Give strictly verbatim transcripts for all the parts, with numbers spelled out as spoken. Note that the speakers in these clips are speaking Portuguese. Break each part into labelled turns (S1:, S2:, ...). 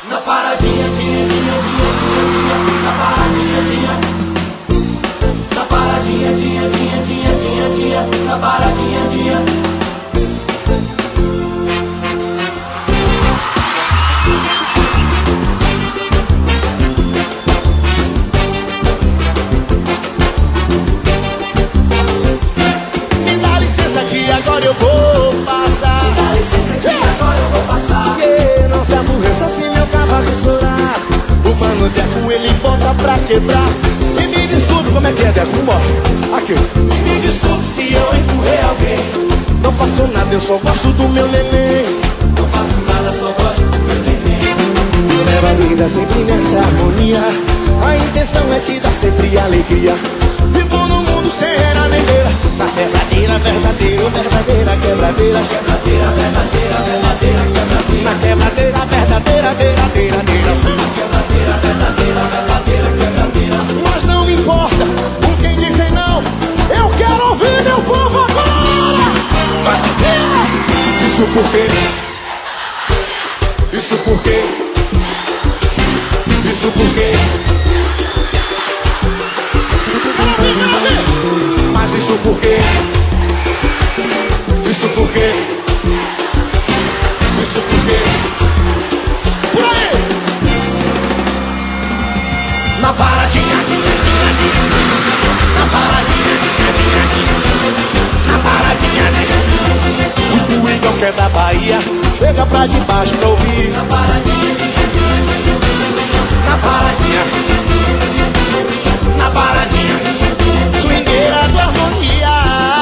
S1: Na paradinha, dinha, dinha, dinha, dinha, dinha. Na paradinha, dinha. Na paradinha, dinha, dinha, dinha, dinha, dinha. Na paradinha, dinha.
S2: Agora eu vou passar.
S1: Me dá licença que agora eu vou passar.
S2: Yeah, não se aborreça se meu cavaco chorar. O mano Deco ele bota pra quebrar. E me desculpe, como é que é, Deco? Morre. Aqui.
S1: E me desculpe se eu empurrei alguém.
S2: Não faço nada, eu só gosto do meu neném.
S1: Não faço nada, só gosto do meu neném.
S2: Leva a vida sempre nessa harmonia. A intenção é te dar sempre alegria. Vivo no mundo sem era negra. Na quebradeira, verdadeira, verdadeira quebradeira.
S1: Quebradeira, verdadeira, verdadeira quebradeira.
S2: Na quebradeira, verdadeira, verdadeira, verdadeira.
S1: Na quebradeira, verdadeira, verdadeira quebradeira.
S2: Mas não importa com quem dizem não. Eu quero ouvir meu povo agora. Isso por quê? Isso por quê? Isso por quê? Mas isso por quê? Isso por quê? Isso por quê? Por aí!
S1: Na paradinha, dinha, dinha, dinha. Na paradinha, dinha, dinha, dinha. Na paradinha, dinha, dinha.
S2: O swingão que é da Bahia chega pra debaixo pra ouvir.
S1: Na paradinha, dinha, dinha, dinha. Na paradinha, na paradinha,
S2: Swingueira do harmonia.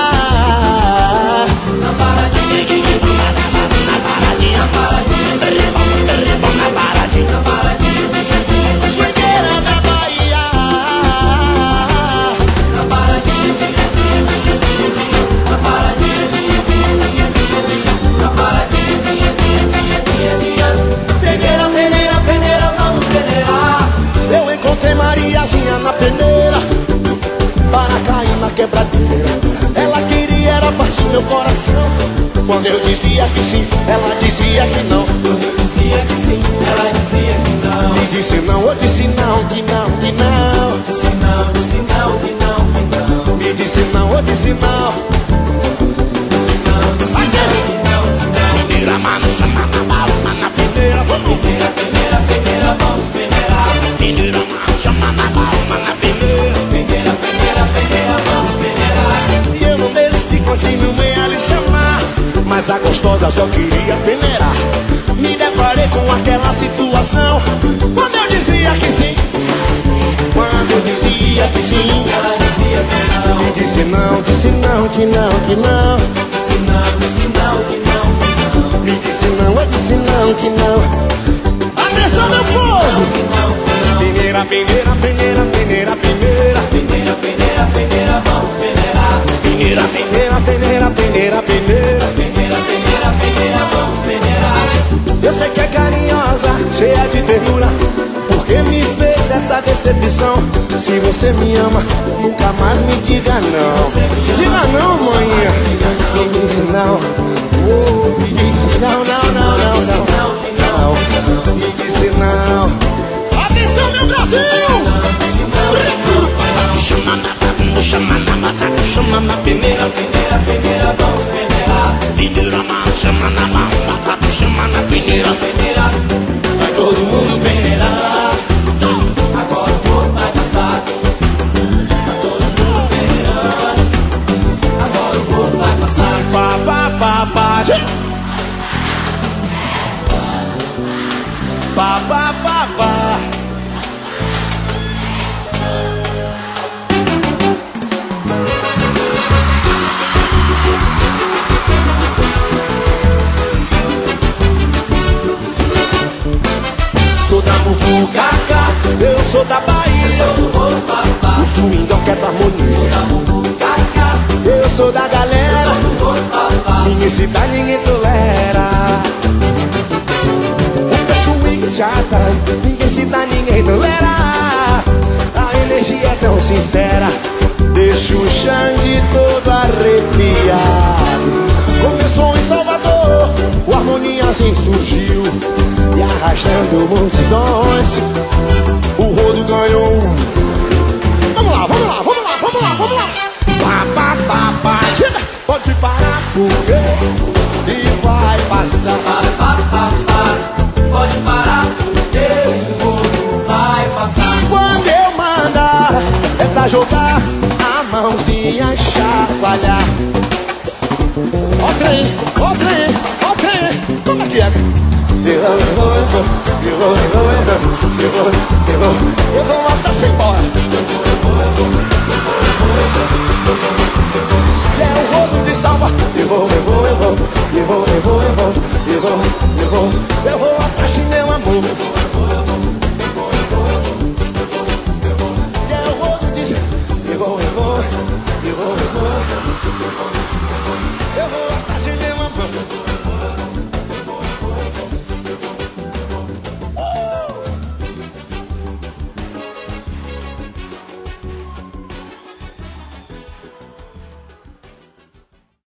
S1: na paradinha,
S2: Na paradinha,
S1: na paradinha,
S2: na paradinha,
S1: na paradinha,
S2: swingueira da Bahia.
S1: na paradinha, na paradinha, na paradinha, peneira, peneira, peneira, vamos peneirar.
S2: Eu encontrei Mariazinha na peneira, para cair na quebradeira. Ela queria era partir meu coração. Quando eu dizia que sim, ela dizia que não.
S1: Quando eu dizia que sim, ela dizia que não.
S2: Me disse não, eu disse não, que não, que não.
S1: Disse não, disse não, que não, que não.
S2: Me disse não, eu disse não.
S1: Disse não, disse não, que não, que não.
S2: Peneira, mano, chama na balma na peneira. Vamos.
S1: Peneira, peneira, peneira, vamos peneirar.
S2: Peneira, mano, chama na balma na peneira.
S1: Peneira, peneira, peneira, vamos peneirar.
S2: E eu não desci, continuei a lhe chamar, mas a gostosa só queria peneirar. Me deparei com aquela situação. Quando eu dizia que sim, quando eu dizia que sim,
S1: Ela dizia que não.
S2: me disse não, disse não, que não, que não.
S1: Disse não, disse não, que não, que não.
S2: Me disse não, eu disse não, que não. Atenção, meu povo!
S1: Que não, que não.
S2: Peneira, peneira, peneira, peneira, peneira.
S1: Peneira, peneira, peneira, vamos peneirar.
S2: Peneira, peneira, peneira, peneira, peneira.
S1: Peneira, peneira, peneira, vamos peneirar.
S2: Eu sei que é carinhosa, cheia de ternura, porque me fez essa decepção. Se você me ama, nunca mais me diga não. Diga não, manhã. Me disse não. Oh, me disse não, não, não, não, não.
S1: Não, que não, que não.
S2: Me disse não. Atenção, meu Brasil! Chama na chama na chama na peneira.
S1: Peneira, peneira, vamos peneirar.
S2: Peneira, mano, chama na mão, chama na peneira.
S1: Peneira, vai todo mundo peneirar. Agora o corpo vai passar. Vai todo mundo peneirando. Agora o corpo vai passar.
S2: Pá, pá, pá, pá, gente. Pá, pá, pá, pá.
S1: Sou da Muvucaca,
S2: Eu sou da Bahia,
S1: sou do Rotapá.
S2: o swingão que é da
S1: Sou
S2: harmonia.
S1: da Muvucaca,
S2: Eu sou da galera,
S1: sou do Rotapá.
S2: ninguém se dá, ninguém tolera. O swing chata, ninguém se dá, ninguém tolera. A energia é tão sincera, deixa o Xande todo arrepiado. Começou em Salvador, o harmonia assim surgiu, e a arrastando multidões. O rodo ganhou. Vamos lá, vamos lá, vamos lá, vamos lá, vamos lá. Pá, pá, pá, pá. Pode parar, porque e vai passar.
S1: Pá, pá, pá, pá. Pode parar, porque o rodo vai passar.
S2: Quando eu mandar, é pra jogar a mãozinha e chacoalhar. Ó trem, ó trem, ó trem. Como é que é? Eu vou, eu vou, eu vou, eu vou, eu vou, eu vou, eu vou, eu vou até sem embora. E é o rodo de salva. Eu vou, eu vou, eu vou, eu vou, eu vou, eu vou, eu vou, eu vou, eu vou atrás de meu amor.